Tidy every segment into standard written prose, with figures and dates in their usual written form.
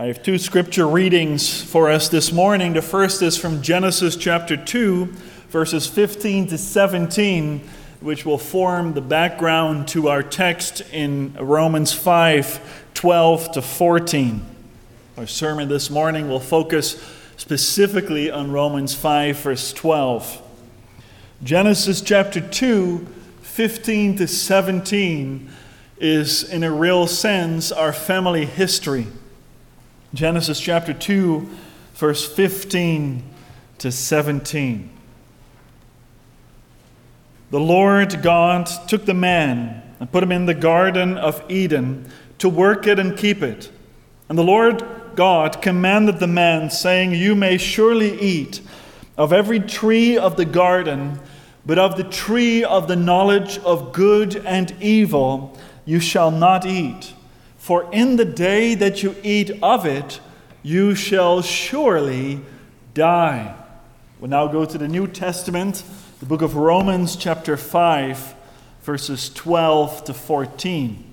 I have two scripture readings for us this morning. The first is from Genesis chapter 2, verses 15 to 17, which will form the background to our text in Romans 5, 12 to 14. Our sermon this morning will focus specifically on Romans 5, verse 12. Genesis chapter 2, 15 to 17 is, in a real sense, our family history. Genesis chapter 2, verse 15 to 17. The Lord God took the man and put him in the Garden of Eden to work it and keep it. And the Lord God commanded the man, saying, "You may surely eat of every tree of the garden, but of the tree of the knowledge of good and evil you shall not eat. For in the day that you eat of it, you shall surely die." We'll now go to the New Testament, the book of Romans chapter 5, verses 12 to 14.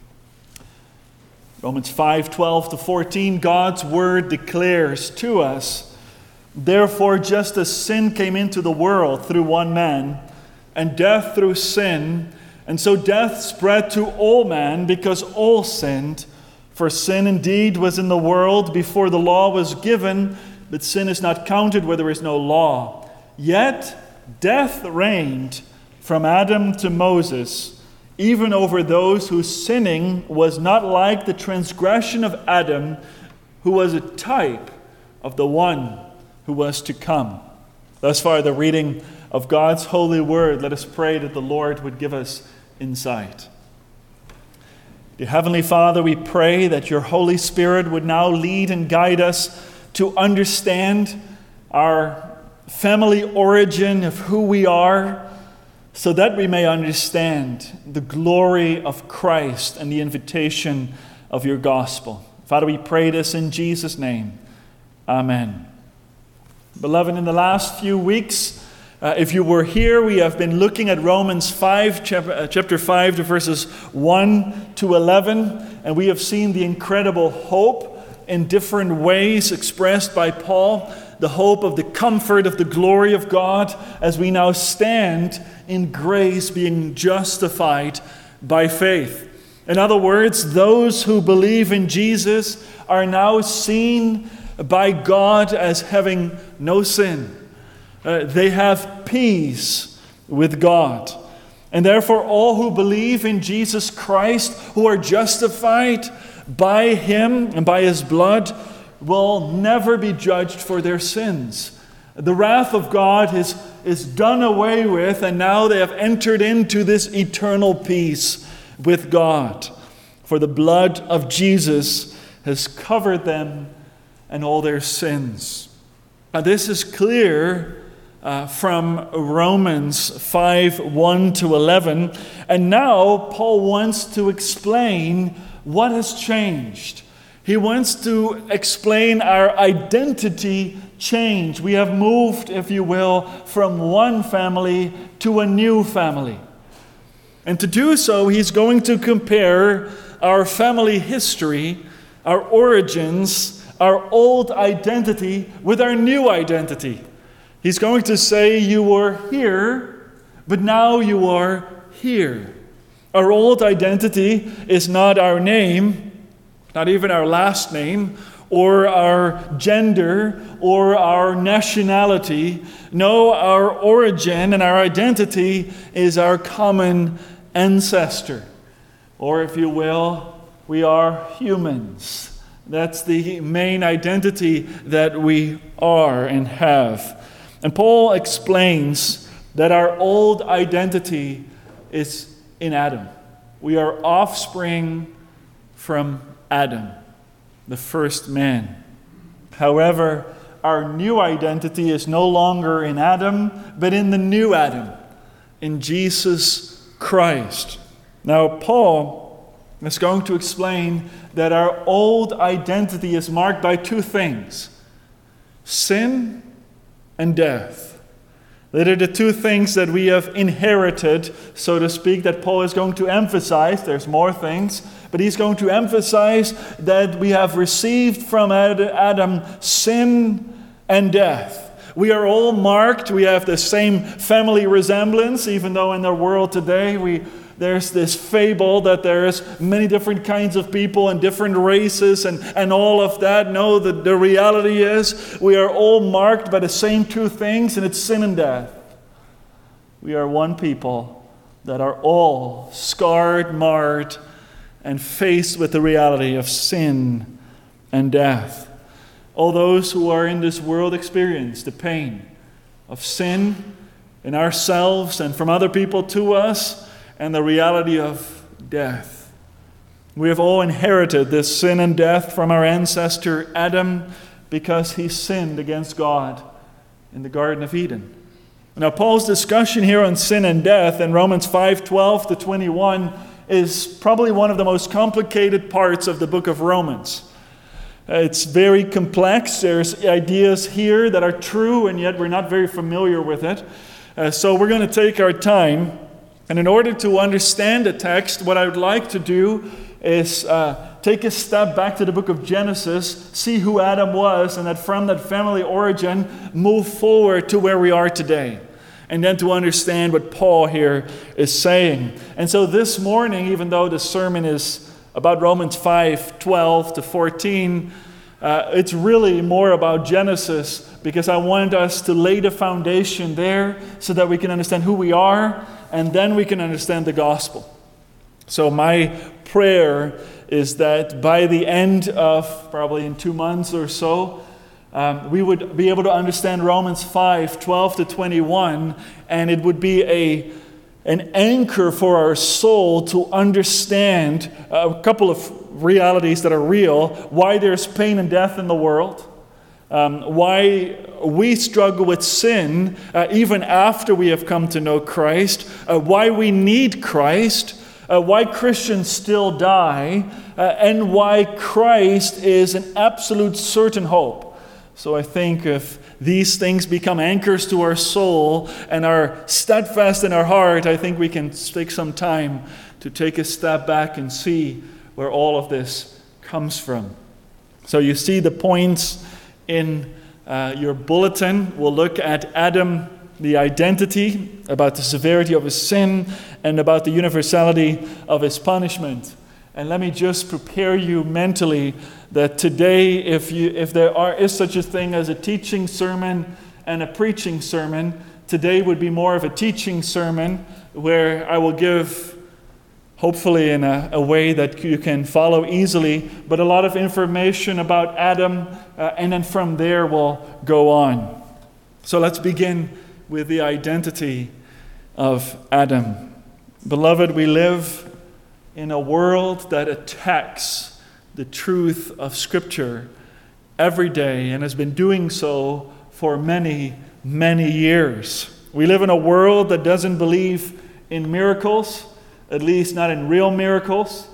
Romans 5, 12 to 14, God's word declares to us, "Therefore, just as sin came into the world through one man, and death through sin, and so death spread to all men because all sinned. For sin indeed was in the world before the law was given, but sin is not counted where there is no law. Yet death reigned from Adam to Moses, even over those whose sinning was not like the transgression of Adam, who was a type of the one who was to come." Thus far, the reading of God's holy word. Let us pray that the Lord would give us insight. Dear Heavenly Father, we pray that your Holy Spirit would now lead and guide us to understand our family origin of who we are, so that we may understand the glory of Christ and the invitation of your gospel. Father, we pray this in Jesus' name. Amen. Beloved, in the last few weeks, if you were here, we have been looking at Romans 5, chapter 5, to verses 1 to 11, and we have seen the incredible hope in different ways expressed by Paul, the hope of the comfort of the glory of God as we now stand in grace, being justified by faith. In other words, those who believe in Jesus are now seen by God as having no sin. They have peace with God. And therefore, all who believe in Jesus Christ, who are justified by him and by his blood, will never be judged for their sins. The wrath of God is done away with, and now they have entered into this eternal peace with God. For the blood of Jesus has covered them and all their sins. Now, this is clear from Romans 5, 1 to 11. And now Paul wants to explain what has changed. He wants to explain our identity change. We have moved, if you will, from one family to a new family. And to do so, he's going to compare our family history, our origins, our old identity with our new identity. He's going to say, you were here, but now you are here. Our old identity is not our name, not even our last name, or our gender, or our nationality. No, our origin and our identity is our common ancestor. Or if you will, we are humans. That's the main identity that we are and have. And Paul explains that our old identity is in Adam. We are offspring from Adam, the first man. However, our new identity is no longer in Adam, but in the new Adam, in Jesus Christ. Now, Paul is going to explain that our old identity is marked by two things: sin and death. That are the two things that we have inherited, so to speak, that Paul is going to emphasize. There's more things, but he's going to emphasize that we have received from Adam sin and death. We are all marked. We have the same family resemblance, even though in the world today there's this fable that there's many different kinds of people and different races and all of that. No, the reality is we are all marked by the same two things, and it's sin and death. We are one people that are all scarred, marred, and faced with the reality of sin and death. All those who are in this world experience the pain of sin in ourselves and from other people to us, and the reality of death. We have all inherited this sin and death from our ancestor Adam because he sinned against God in the Garden of Eden. Now, Paul's discussion here on sin and death in Romans 5:12 to 21 is probably one of the most complicated parts of the book of Romans. It's very complex. There's ideas here that are true, and yet we're not very familiar with it. So we're going to take our time. And in order to understand the text, what I would like to do is take a step back to the book of Genesis, see who Adam was, and that from that family origin, move forward to where we are today. And then to understand what Paul here is saying. And so this morning, even though the sermon is about Romans 5:12 to 14, it's really more about Genesis, because I want us to lay the foundation there so that we can understand who we are, and then we can understand the gospel. So my prayer is that by the end of, probably in 2 months or so, we would be able to understand Romans 5:12 to 21, and it would be an anchor for our soul to understand a couple of realities that are real: why there's pain and death in the world, why we struggle with sin even after we have come to know Christ, why we need Christ, why Christians still die, and why Christ is an absolute certain hope. So I think if these things become anchors to our soul and are steadfast in our heart, I think we can take some time to take a step back and see where all of this comes from. So you see the points in your bulletin. We'll look at Adam, the identity, about the severity of his sin, and about the universality of his punishment. And let me just prepare you mentally that today, if there is such a thing as a teaching sermon and a preaching sermon, today would be more of a teaching sermon where I will give, hopefully in a way that you can follow easily, but a lot of information about Adam, and then from there we'll go on. So let's begin with the identity of Adam. Beloved, we live in a world that attacks the truth of Scripture every day and has been doing so for many, many years. We live in a world that doesn't believe in miracles, at least not in real miracles.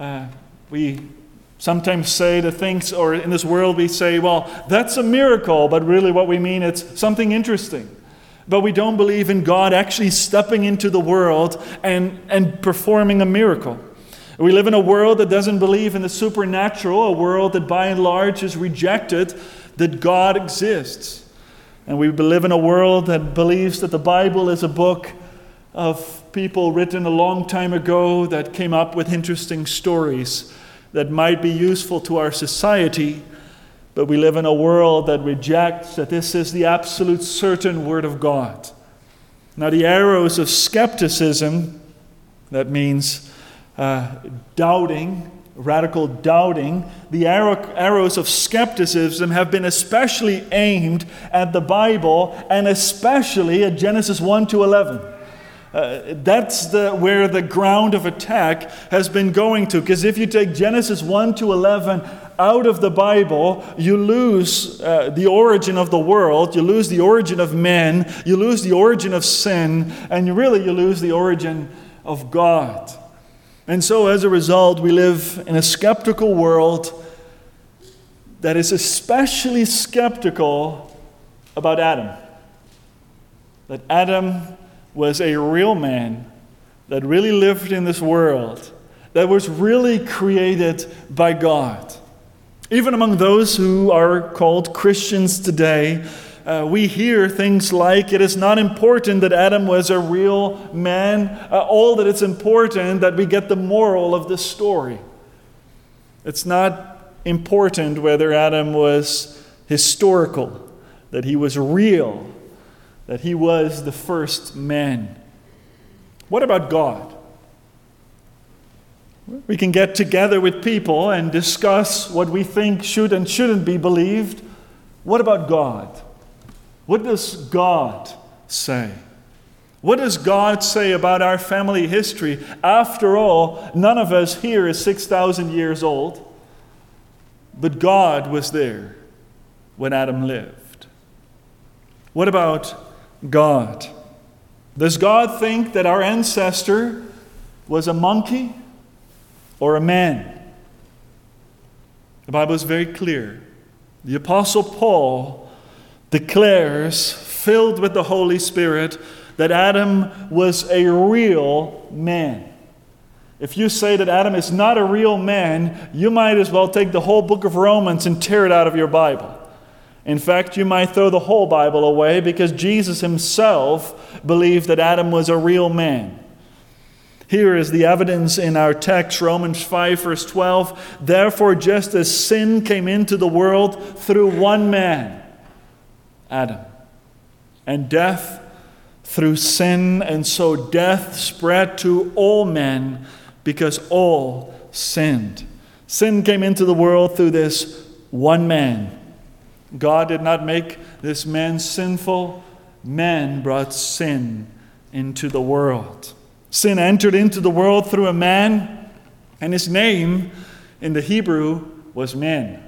We sometimes say the things, or in this world we say, well, that's a miracle, but really what we mean, it's something interesting. But we don't believe in God actually stepping into the world and performing a miracle. We live in a world that doesn't believe in the supernatural, a world that by and large has rejected that God exists. And we live in a world that believes that the Bible is a book of people written a long time ago that came up with interesting stories that might be useful to our society. But we live in a world that rejects that this is the absolute certain Word of God. Now, the arrows of skepticism, that means doubting, radical doubting, the arrows of skepticism have been especially aimed at the Bible and especially at Genesis 1 to 11. That's where the ground of attack has been going to. Because if you take Genesis 1 to 11 out of the Bible, you lose the origin of the world, you lose the origin of men, you lose the origin of sin, and you lose the origin of God. And so as a result, we live in a skeptical world that is especially skeptical about Adam. that Adam was a real man that really lived in this world, that was really created by God. Even among those who are called Christians today, we hear things like, it is not important that Adam was a real man, all that it's important that we get the moral of the story. It's not important whether Adam was historical, that he was real, that he was the first man. What about God? We can get together with people and discuss what we think should and shouldn't be believed. What about God? What does God say? What does God say about our family history? After all, none of us here is 6,000 years old, but God was there when Adam lived. What about God? Does God think that our ancestor was a monkey or a man? The Bible is very clear. The Apostle Paul declares, filled with the Holy Spirit, that Adam was a real man. If you say that Adam is not a real man, you might as well take the whole book of Romans and tear it out of your Bible. In fact, you might throw the whole Bible away, because Jesus himself believed that Adam was a real man. Here is the evidence in our text, Romans 5, verse 12. Therefore, just as sin came into the world through one man, Adam, and death through sin, and so death spread to all men because all sinned. Sin came into the world through this one man. God did not make this man sinful. Man brought sin into the world. Sin entered into the world through a man, and his name in the Hebrew was man.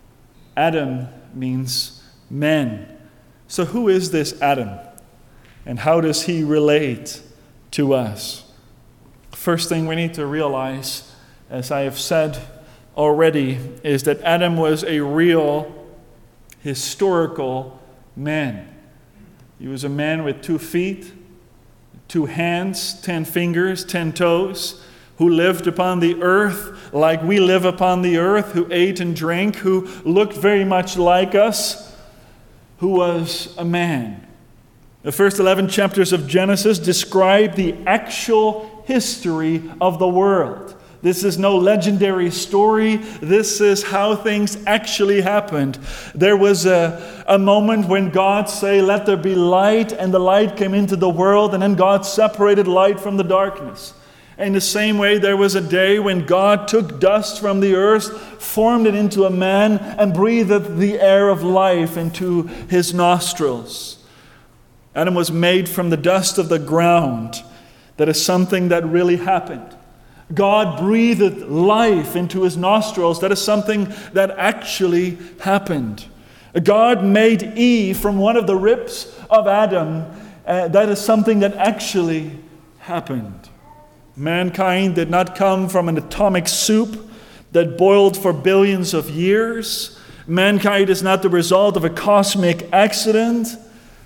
Adam means man. So who is this Adam? And how does he relate to us? First thing we need to realize, as I have said already, is that Adam was a real historical man. He was a man with 2 feet, 2 hands, 10 fingers, 10 toes, who lived upon the earth like we live upon the earth, who ate and drank, who looked very much like us, who was a man. The first 11 chapters of Genesis describe the actual history of the world. This is no legendary story. This is how things actually happened. There was a moment when God said, "Let there be light," and the light came into the world, and then God separated light from the darkness. In the same way, there was a day when God took dust from the earth, formed it into a man, and breathed the air of life into his nostrils. Adam was made from the dust of the ground. That is something that really happened. God breathed life into his nostrils. That is something that actually happened. God made Eve from one of the ribs of Adam. That is something that actually happened. Mankind did not come from an atomic soup that boiled for billions of years. Mankind is not the result of a cosmic accident.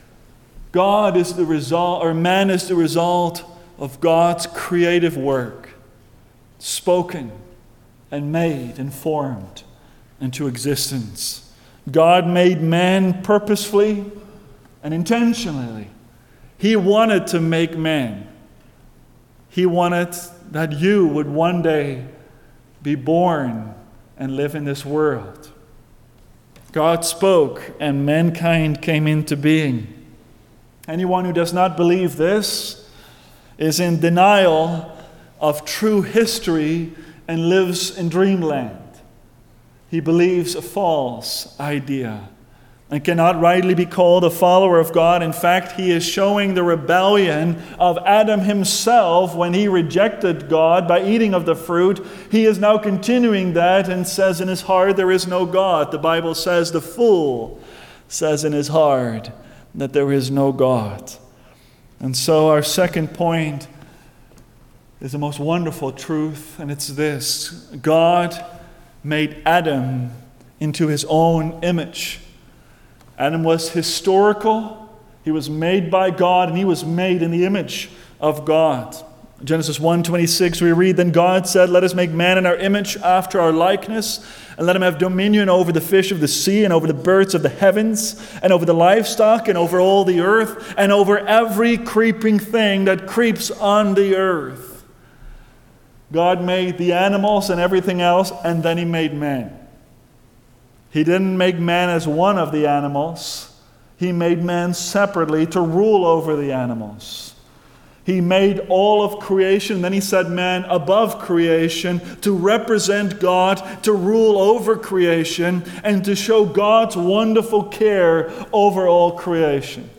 God is the result, or man is the result of God's creative work, spoken and made and formed into existence. God made man purposefully and intentionally. He wanted to make man. He wanted that you would one day be born and live in this world. God spoke and mankind came into being. Anyone who does not believe this is in denial of true history and lives in dreamland. He believes a false idea and cannot rightly be called a follower of God. In fact, he is showing the rebellion of Adam himself when he rejected God by eating of the fruit. He is now continuing that and says in his heart, there is no God. The Bible says the fool says in his heart that there is no God. And so our second point is the most wonderful truth, and it's this: God made Adam into his own image. Adam was historical, He was made by God, and he was made in the image of God. In Genesis 1:26 we read, "Then God said, let us make man in our image after our likeness, and let him have dominion over the fish of the sea, and over the birds of the heavens, and over the livestock, and over all the earth, and over every creeping thing that creeps on the earth." God made the animals and everything else, and then he made man. He didn't make man as one of the animals. He made man separately to rule over the animals. He made all of creation, then he set man above creation to represent God, to rule over creation, and to show God's wonderful care over all creation.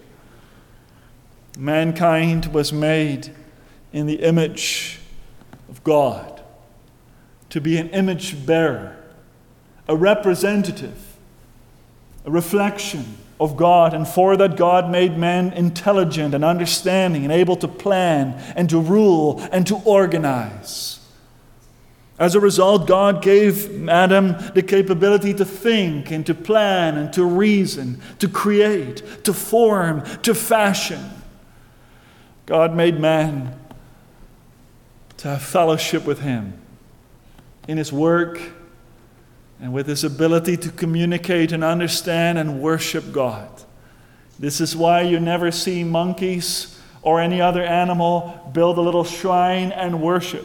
Mankind was made in the image of God, to be an image bearer, a representative, a reflection of God, and for that God made man intelligent and understanding and able to plan and to rule and to organize. As a result, God gave Adam the capability to think and to plan and to reason, to create, to form, to fashion. God made man to have fellowship with him in his work and with his ability to communicate and understand and worship God. This is why you never see monkeys or any other animal build a little shrine and worship.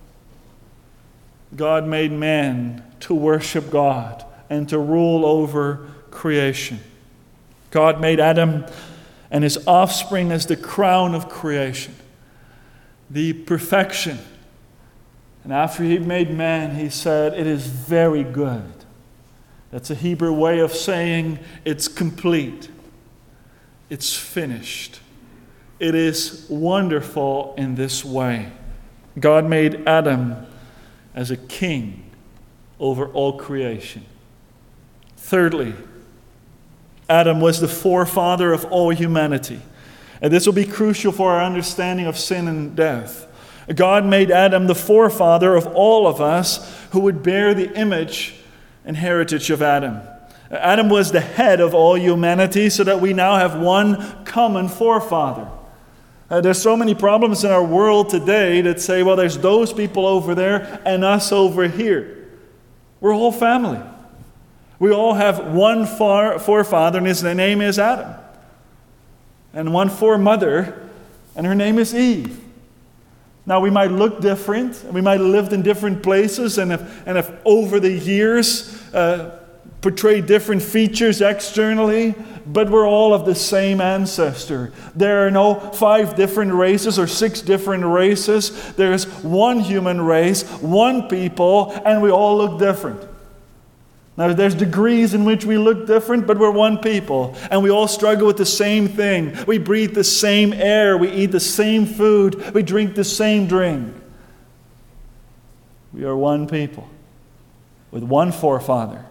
God made man to worship God and to rule over creation. God made Adam and his offspring as the crown of creation, the perfection. And after he made man, he said, "It is very good." That's a Hebrew way of saying it's complete. It's finished. It is wonderful in this way. God made Adam as a king over all creation. Thirdly, Adam was the forefather of all humanity. And this will be crucial for our understanding of sin and death. God made Adam the forefather of all of us who would bear the image and heritage of Adam. Adam was the head of all humanity, so that we now have one common forefather. There's so many problems in our world today that say, well, there's those people over there and us over here. We're all family. We all have one forefather, and his name is Adam. And one foremother, and her name is Eve. Now, we might look different, and we might have lived in different places, and have over the years portrayed different features externally, but we're all of the same ancestor. There are no 5 different races or 6 different races. There's one human race, one people, and we all look different. Now, there's degrees in which we look different, but we're one people, and we all struggle with the same thing. We breathe the same air, we eat the same food, we drink the same drink. We are one people with one forefather.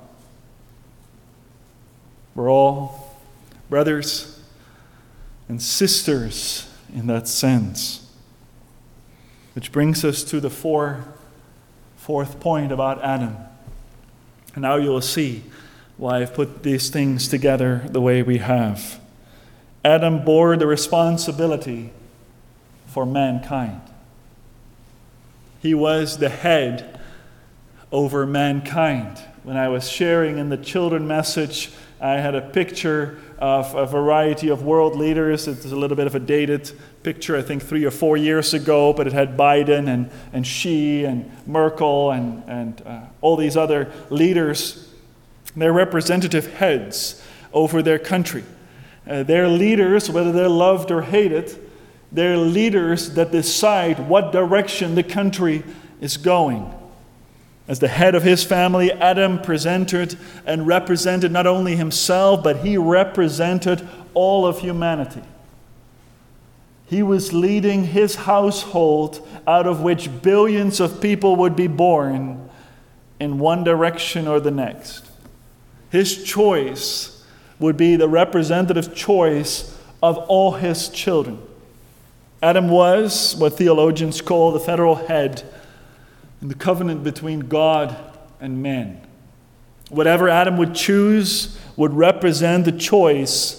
We're all brothers and sisters in that sense. Which brings us to the fourth point about Adam. And now you'll see why I've put these things together the way we have. Adam bore the responsibility for mankind. He was the head over mankind. When I was sharing in the children message, I had a picture of a variety of world leaders. It's a little bit of a dated picture, I think 3 or 4 years ago, but it had Biden and Xi and Merkel and all these other leaders. They're representative heads over their country. They're leaders, whether they're loved or hated, they're leaders that decide what direction the country is going. As the head of his family, Adam presented and represented not only himself, but he represented all of humanity. He was leading his household, out of which billions of people would be born, in one direction or the next. His choice would be the representative choice of all his children. Adam was what theologians call the federal head in the covenant between God and man. Whatever Adam would choose would represent the choice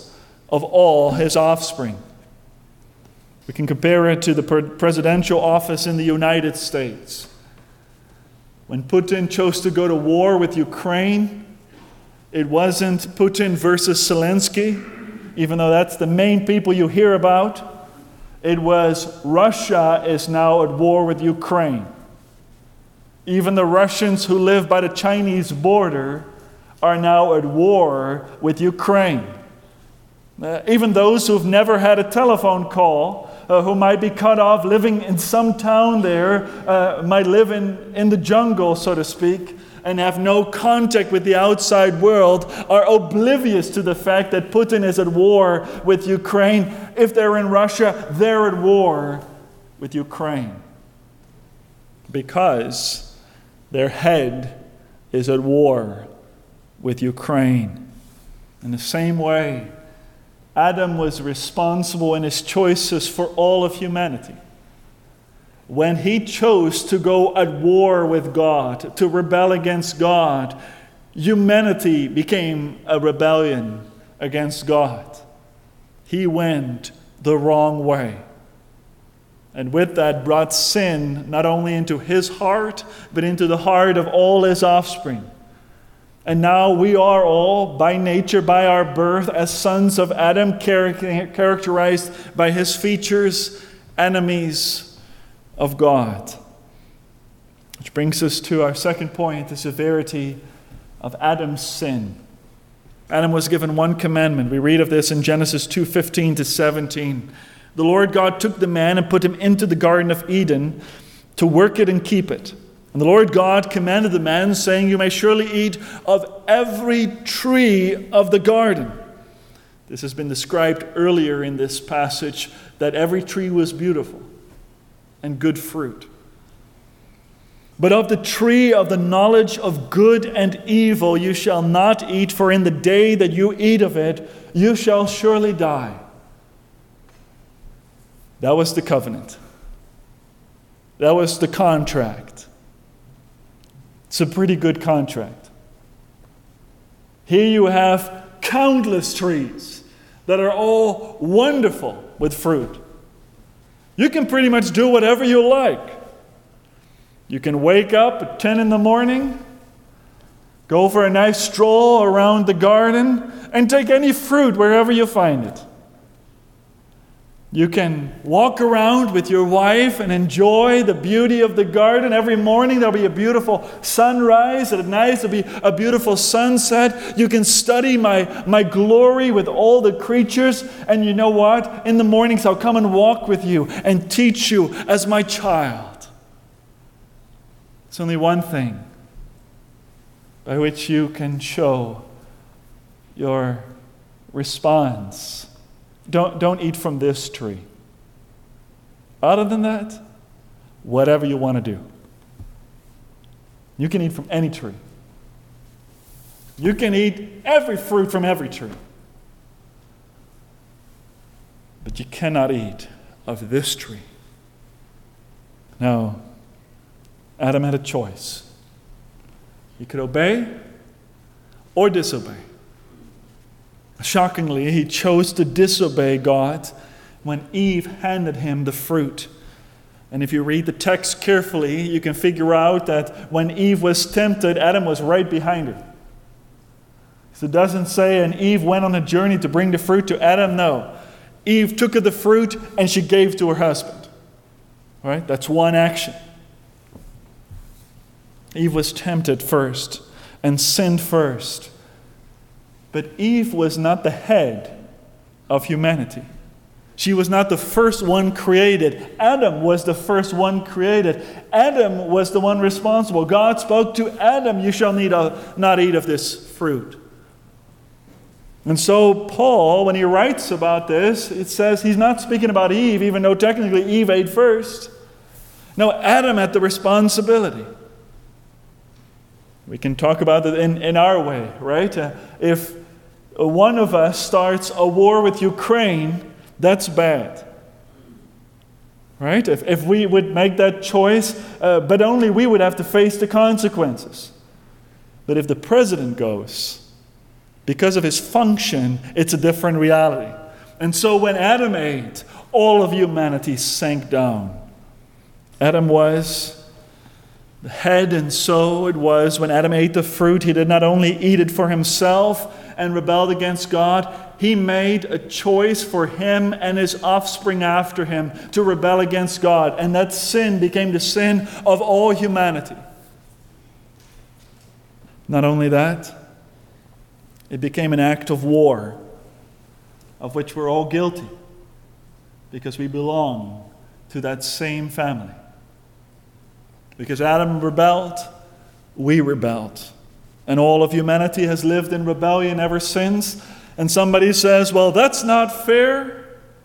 of all his offspring. We can compare it to the presidential office in the United States. When Putin chose to go to war with Ukraine, it wasn't Putin versus Zelensky, even though that's the main people you hear about. It was Russia is now at war with Ukraine. Even the Russians who live by the Chinese border are now at war with Ukraine. Even those who've never had a telephone call, who might be cut off living in some town there, might live in the jungle, so to speak, and have no contact with the outside world, are oblivious to the fact that Putin is at war with Ukraine. If they're in Russia, they're at war with Ukraine. Because their head is at war with Ukraine. In the same way, Adam was responsible in his choices for all of humanity. When he chose to go at war with God, to rebel against God, humanity became a rebellion against God. He went the wrong way. And with that brought sin not only into his heart, but into the heart of all his offspring. And now we are all, by nature, by our birth, as sons of Adam, characterized by his features, enemies of God. Which brings us to our second point, the severity of Adam's sin. Adam was given one commandment. We read of this in Genesis 2:15 to 17. The Lord God took the man and put him into the Garden of Eden to work it and keep it. And the Lord God commanded the man, saying, "You may surely eat of every tree of the garden." This has been described earlier in this passage, that every tree was beautiful and good fruit. "But of the tree of the knowledge of good and evil you shall not eat, for in the day that you eat of it, you shall surely die." That was the covenant. That was the contract. It's a pretty good contract. Here you have countless trees that are all wonderful with fruit. You can pretty much do whatever you like. You can wake up at 10 in the morning, go for a nice stroll around the garden, and take any fruit wherever you find it. You can walk around with your wife and enjoy the beauty of the garden. Every morning there'll be a beautiful sunrise, and at night there'll be a beautiful sunset. You can study my glory with all the creatures. And you know what? In the mornings I'll come and walk with you and teach you as my child. It's only one thing by which you can show your response. Don't eat from this tree. Other than that, whatever you want to do. You can eat from any tree. You can eat every fruit from every tree. But you cannot eat of this tree. No. Adam had a choice. He could obey or disobey. Shockingly, he chose to disobey God when Eve handed him the fruit. And if you read the text carefully, you can figure out that when Eve was tempted, Adam was right behind her. So it doesn't say, and Eve went on a journey to bring the fruit to Adam. No. Eve took the fruit and she gave to her husband. All right? That's one action. Eve was tempted first and sinned first. But Eve was not the head of humanity. She was not the first one created. Adam was the first one created. Adam was the one responsible. God spoke to Adam, "You shall not eat of this fruit." And so Paul, when he writes about this, it says he's not speaking about Eve, even though technically Eve ate first. No, Adam had the responsibility. We can talk about it in our way, right? If one of us starts a war with Ukraine, that's bad. Right? If we would make that choice, but only we would have to face the consequences. But if the president goes, because of his function, it's a different reality. And so when Adam ate, all of humanity sank down. Adam was the head, and so it was when Adam ate the fruit. He did not only eat it for himself and rebelled against God, he made a choice for him and his offspring after him to rebel against God. And that sin became the sin of all humanity. Not only that, it became an act of war, of which we're all guilty, because we belong to that same family. Because Adam rebelled, we rebelled. And all of humanity has lived in rebellion ever since. And somebody says, well, that's not fair.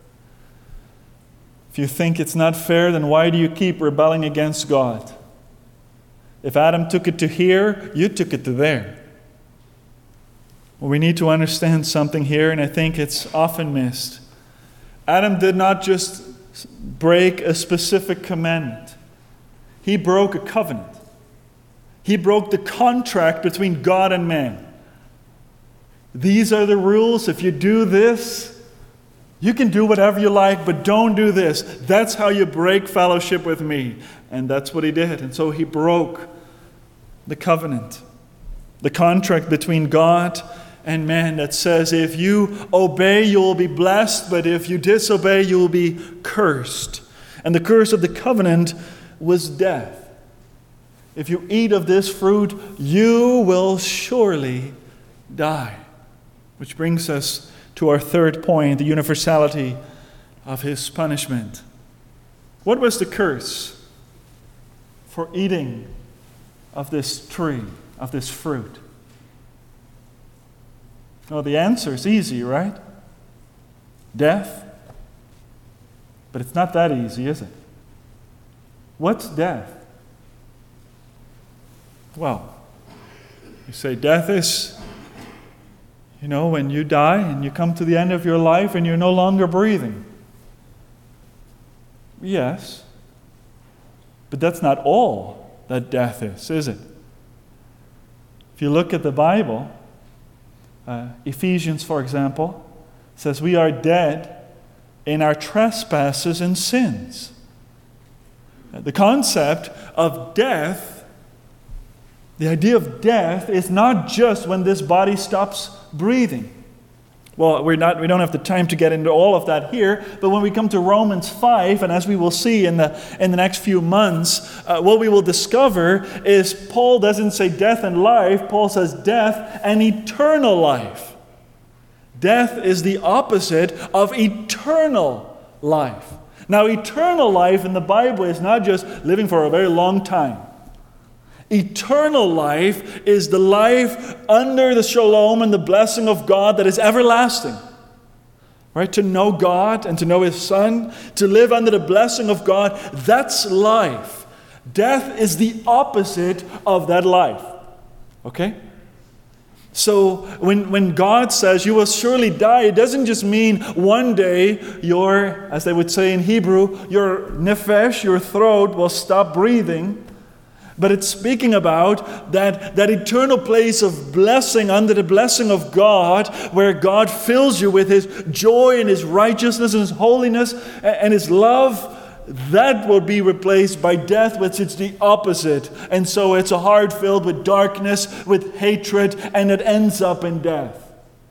If you think it's not fair, then why do you keep rebelling against God? If Adam took it to here, you took it to there. Well, we need to understand something here, and I think it's often missed. Adam did not just break a specific commandment. He broke a covenant. He broke the contract between God and man. These are the rules. If you do this, you can do whatever you like, but don't do this. That's how you break fellowship with me. And that's what he did. And so he broke the covenant, the contract between God and man that says if you obey, you will be blessed, but if you disobey, you will be cursed. And the curse of the covenant was death. If you eat of this fruit, you will surely die. Which brings us to our third point, the universality of his punishment. What was the curse for eating of this tree, of this fruit? Well, the answer is easy, right? Death. But it's not that easy, is it? What's death? Well, you say death is, when you die and you come to the end of your life and you're no longer breathing. Yes. But that's not all that death is it? If you look at the Bible, Ephesians, for example, says we are dead in our trespasses and sins. The concept of death, the idea of death is not just when this body stops breathing. Well, we don't have the time to get into all of that here, but when we come to Romans 5, and as we will see in the next few months, what we will discover is Paul doesn't say death and life, Paul says death and eternal life. Death is the opposite of eternal life. Now, eternal life in the Bible is not just living for a very long time. Eternal life is the life under the shalom and the blessing of God that is everlasting. Right? To know God and to know His Son, to live under the blessing of God, that's life. Death is the opposite of that life. Okay? So when God says you will surely die, it doesn't just mean one day your, as they would say in Hebrew, your nephesh, your throat will stop breathing. But it's speaking about that eternal place of blessing under the blessing of God, where God fills you with His joy and His righteousness and His holiness and His love. That will be replaced by death, which is the opposite. And so it's a heart filled with darkness, with hatred, and it ends up in death.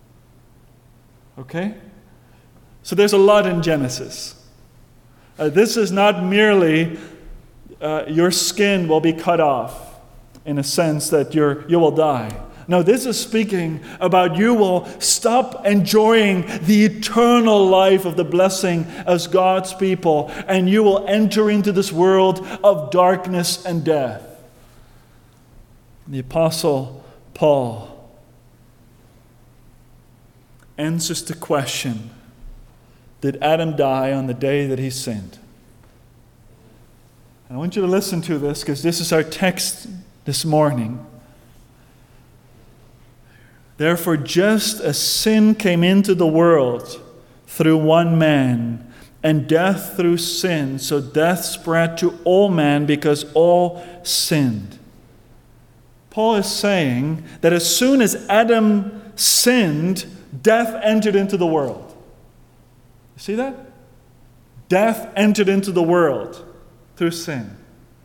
Okay? So there's a lot in Genesis. This is not merely your skin will be cut off in a sense that you will die. No, this is speaking about you will stop enjoying the eternal life of the blessing as God's people, and you will enter into this world of darkness and death. The Apostle Paul answers the question, did Adam die on the day that he sinned? And I want you to listen to this because this is our text this morning. Therefore, just as sin came into the world through one man, and death through sin, so death spread to all men because all sinned. Paul is saying that as soon as Adam sinned, death entered into the world. See that? Death entered into the world through sin.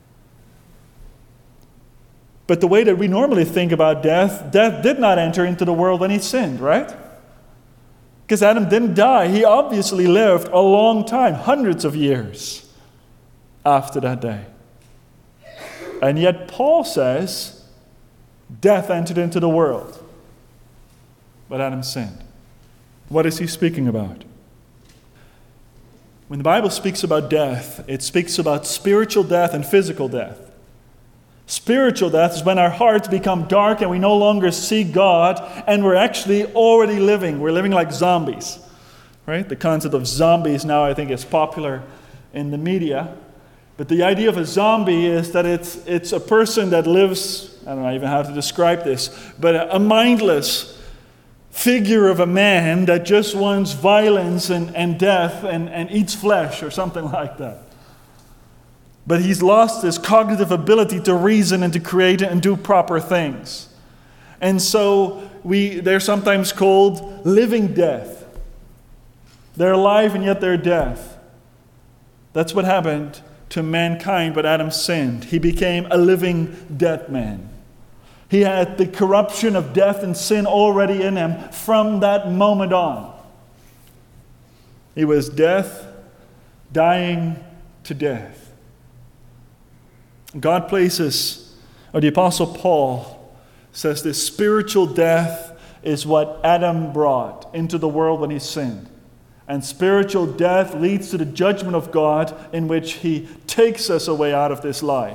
But the way that we normally think about death did not enter into the world when he sinned, right? Because Adam didn't die. He obviously lived a long time, hundreds of years after that day. And yet Paul says, death entered into the world, but Adam sinned. What is he speaking about? When the Bible speaks about death, it speaks about spiritual death and physical death. Spiritual death is when our hearts become dark and we no longer see God, and we're actually already living. We're living like zombies, right? The concept of zombies now, I think, is popular in the media. But the idea of a zombie is that it's a person that lives, I don't know even how to describe this, but a mindless figure of a man that just wants violence and death and eats flesh or something like that. But he's lost his cognitive ability to reason and to create and do proper things. And so they're sometimes called living death. They're alive and yet they're death. That's what happened to mankind, but Adam sinned. He became a living dead man. He had the corruption of death and sin already in him from that moment on. He was death, dying to death. God places, or the Apostle Paul says this spiritual death is what Adam brought into the world when he sinned. And spiritual death leads to the judgment of God in which he takes us away out of this life.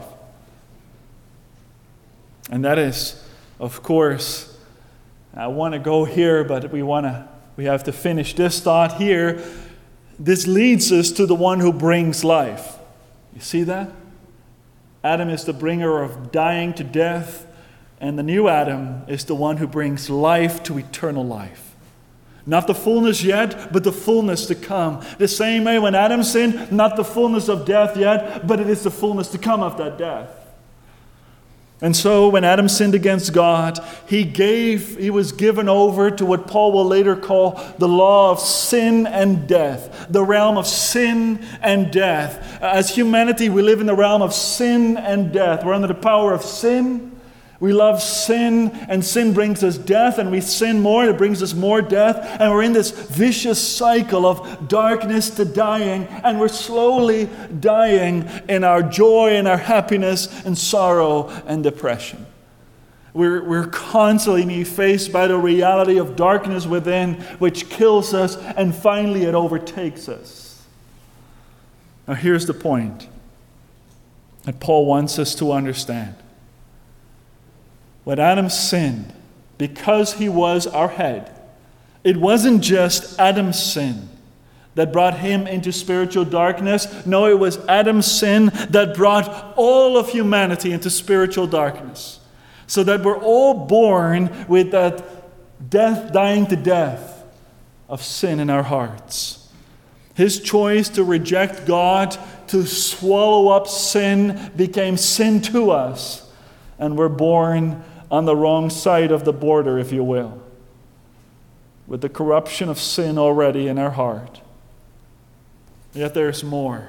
And that is, of course, I want to go here, but we have to finish this thought here. This leads us to the one who brings life. You see that? Adam is the bringer of dying to death, and the new Adam is the one who brings life to eternal life. Not the fullness yet, but the fullness to come. The same way when Adam sinned, not the fullness of death yet, but it is the fullness to come of that death. And so when Adam sinned against God, he was given over to what Paul will later call the law of sin and death, the realm of sin and death. As humanity, we live in the realm of sin and death. We're under the power of sin. We love sin, and sin brings us death, and we sin more, it brings us more death, and we're in this vicious cycle of darkness to dying, and we're slowly dying in our joy and our happiness and sorrow and depression. We're constantly being faced by the reality of darkness within, which kills us, and finally it overtakes us. Now here's the point that Paul wants us to understand. When Adam sinned, because he was our head, it wasn't just Adam's sin that brought him into spiritual darkness. No, it was Adam's sin that brought all of humanity into spiritual darkness. So that we're all born with that death, dying to death of sin in our hearts. His choice to reject God, to swallow up sin, became sin to us. And we're born on the wrong side of the border, if you will, with the corruption of sin already in our heart. Yet there's more.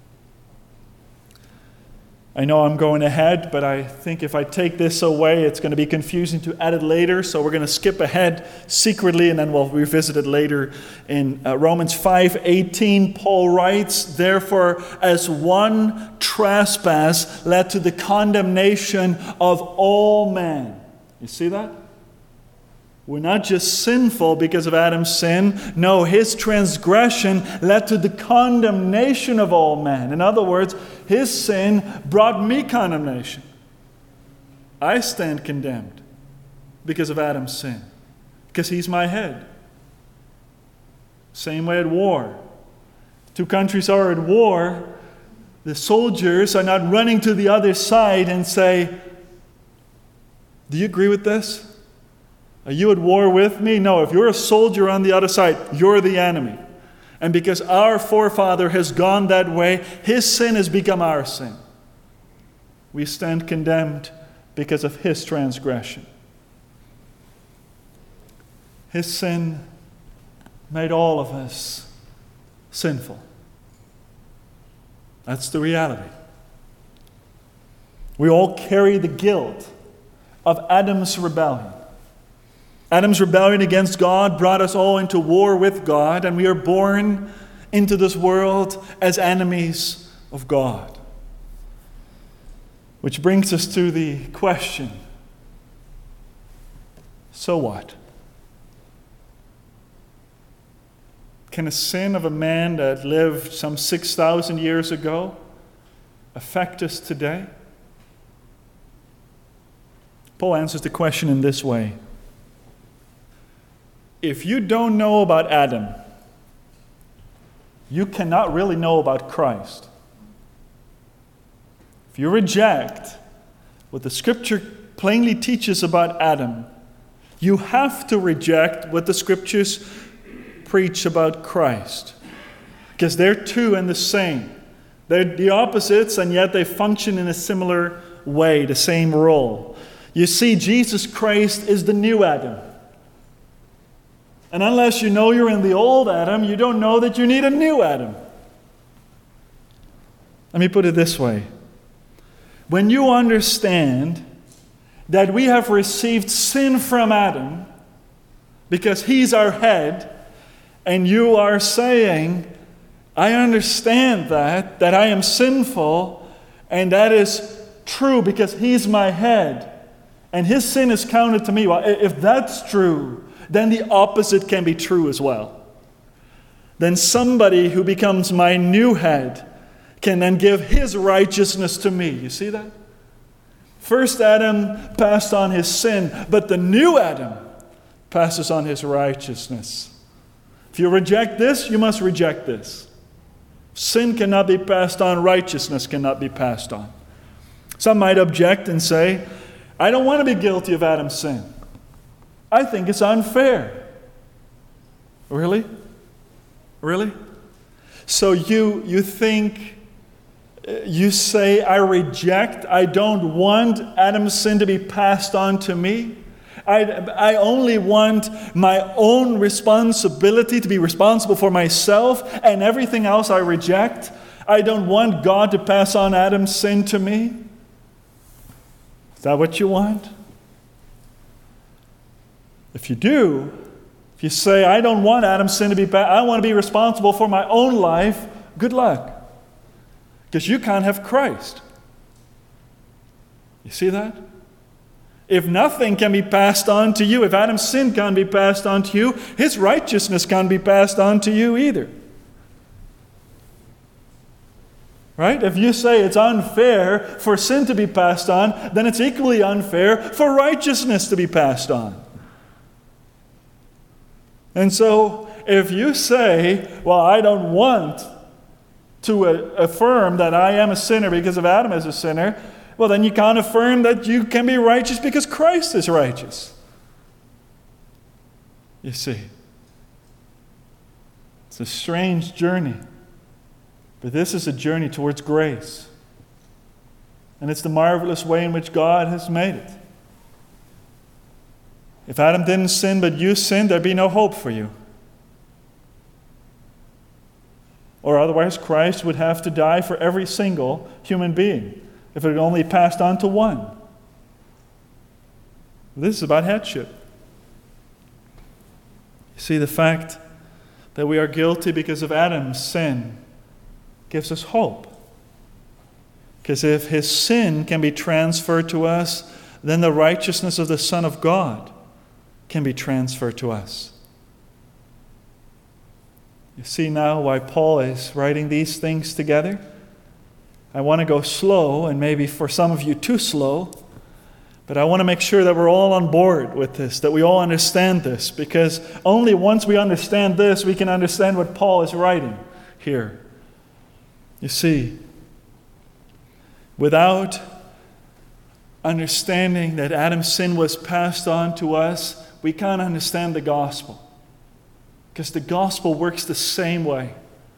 I know I'm going ahead, but I think if I take this away, it's going to be confusing to add it later, so we're going to skip ahead secretly, and then we'll revisit it later. In Romans 5:18, Paul writes, "Therefore, as one trespass led to the condemnation of all men." You see that? We're not just sinful because of Adam's sin. No, his transgression led to the condemnation of all men. In other words, his sin brought me condemnation. I stand condemned because of Adam's sin, because he's my head. Same way at war. Two countries are at war. The soldiers are not running to the other side and say, "Do you agree with this? Are you at war with me?" No, if you're a soldier on the other side, you're the enemy. And because our forefather has gone that way, his sin has become our sin. We stand condemned because of his transgression. His sin made all of us sinful. That's the reality. We all carry the guilt of Adam's rebellion. Adam's rebellion against God brought us all into war with God, and we are born into this world as enemies of God. Which brings us to the question, so what? Can a sin of a man that lived some 6,000 years ago affect us today? Paul answers the question in this way. If you don't know about Adam, you cannot really know about Christ. If you reject what the Scripture plainly teaches about Adam, you have to reject what the Scriptures preach about Christ. Because they're two and the same. They're the opposites, and yet they function in a similar way, the same role. You see, Jesus Christ is the new Adam. And unless you know you're in the old Adam, you don't know that you need a new Adam. Let me put it this way. When you understand that we have received sin from Adam because he's our head, and you are saying, I understand that I am sinful, and that is true because he's my head, and his sin is counted to me. Well, if that's true, then the opposite can be true as well. Then somebody who becomes my new head can then give his righteousness to me. You see that? First Adam passed on his sin, but the new Adam passes on his righteousness. If you reject this, you must reject this. Sin cannot be passed on, righteousness cannot be passed on. Some might object and say, I don't want to be guilty of Adam's sin. I think it's unfair. Really? Really? So you think, you say, I don't want Adam's sin to be passed on to me. I only want my own responsibility to be responsible for myself, and everything else I reject. I don't want God to pass on Adam's sin to me. Is that what you want? If you do, if you say, I don't want Adam's sin to be passed, I want to be responsible for my own life, good luck. Because you can't have Christ. You see that? If nothing can be passed on to you, if Adam's sin can't be passed on to you, his righteousness can't be passed on to you either. Right? If you say it's unfair for sin to be passed on, then it's equally unfair for righteousness to be passed on. And so, if you say, well, I don't want to affirm that I am a sinner because of Adam as a sinner, well, then you can't affirm that you can be righteous because Christ is righteous. You see, it's a strange journey, but this is a journey towards grace. And it's the marvelous way in which God has made it. If Adam didn't sin, but you sinned, there'd be no hope for you. Or otherwise, Christ would have to die for every single human being if it only passed on to one. This is about headship. You see, the fact that we are guilty because of Adam's sin gives us hope. Because if his sin can be transferred to us, then the righteousness of the Son of God can be transferred to us. You see now why Paul is writing these things together? I want to go slow, and maybe for some of you too slow, but I want to make sure that we're all on board with this, that we all understand this, because only once we understand this, we can understand what Paul is writing here. You see, without understanding that Adam's sin was passed on to us, we can't understand the gospel. Because the gospel works the same way.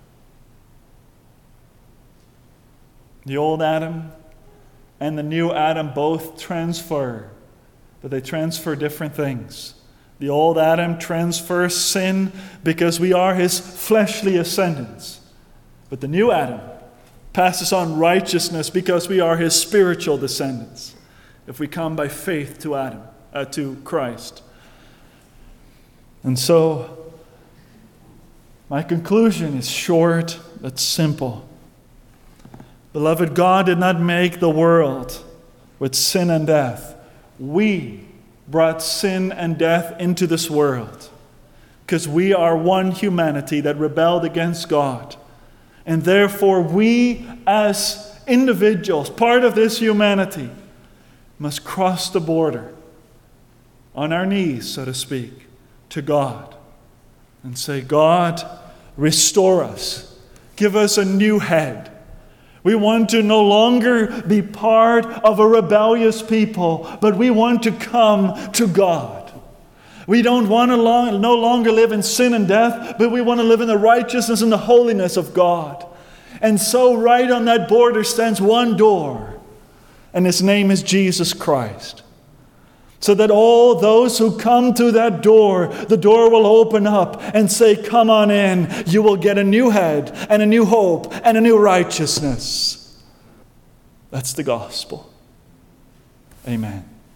The old Adam and the new Adam both transfer, but they transfer different things. The old Adam transfers sin because we are his fleshly ascendants. But the new Adam passes on righteousness because we are his spiritual descendants, if we come by faith to Christ. And so, my conclusion is short but simple. Beloved, God did not make the world with sin and death. We brought sin and death into this world because we are one humanity that rebelled against God. And therefore, we as individuals, part of this humanity, must cross the border on our knees, so to speak, to God and say, God, restore us. Give us a new head. We want to no longer be part of a rebellious people, but we want to come to God. We don't want to no longer live in sin and death, but we want to live in the righteousness and the holiness of God. And so right on that border stands one door, and his name is Jesus Christ. So that all those who come to that door, the door will open up and say, come on in. You will get a new head and a new hope and a new righteousness. That's the gospel. Amen.